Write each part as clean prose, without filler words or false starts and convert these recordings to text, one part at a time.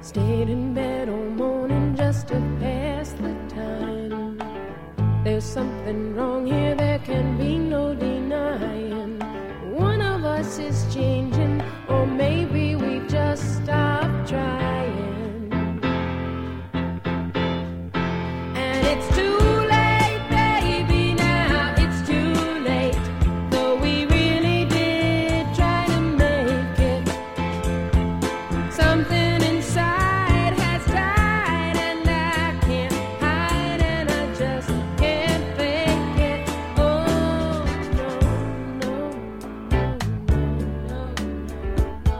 Stayed in bed all morning just to pass the time. There's something wrong here, there can be no denying. One of us is changing, or maybe we've just stopped trying. And it's too late, baby, now it's too late. Though we really did try to make it. Something inside has died, and I can't hide, and I just can't fake it. Oh, no, no, no, no,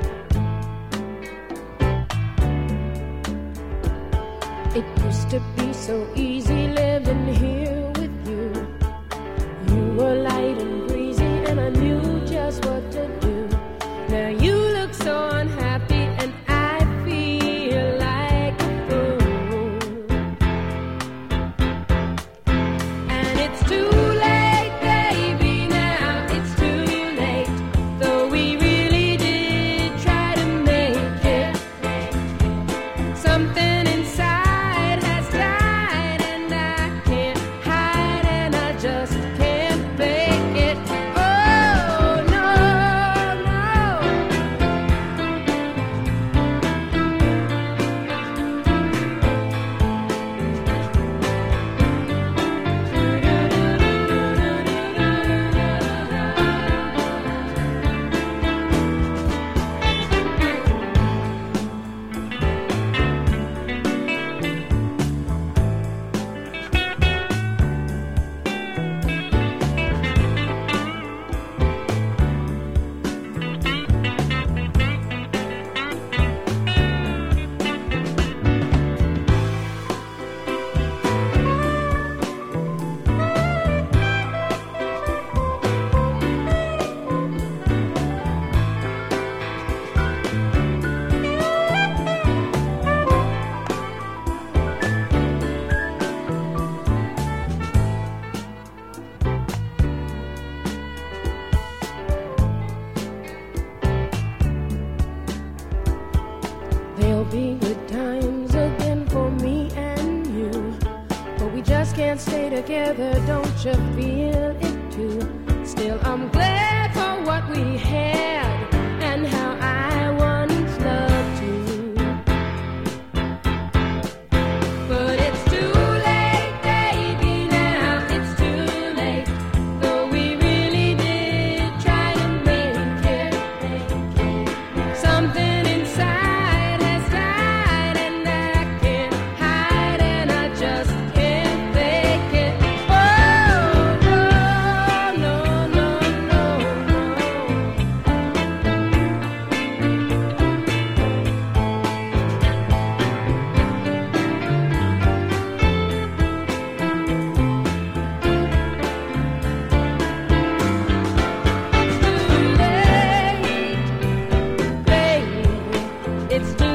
no. It used to be so easy living here with you. You were light and breezy, and I knew just what to do. Now you look so unhappy, and I feel like a fool. And it's too late, baby, now it's too late. Though we really did try to make it. Something inside has died, and I can't hide, and I just can't fake it. Oh, no, no. There'll be good times again for me and you, but we just can't stay together, don't you feel it too? Still, I'm glad for what we had and how I once loved you. But it's too late, baby, now it's too late. Though we really did try to make it. Something inside has died, and I can't hide, and I just can't fake it. Oh, no, no, no, no, no. Too late, baby, it's too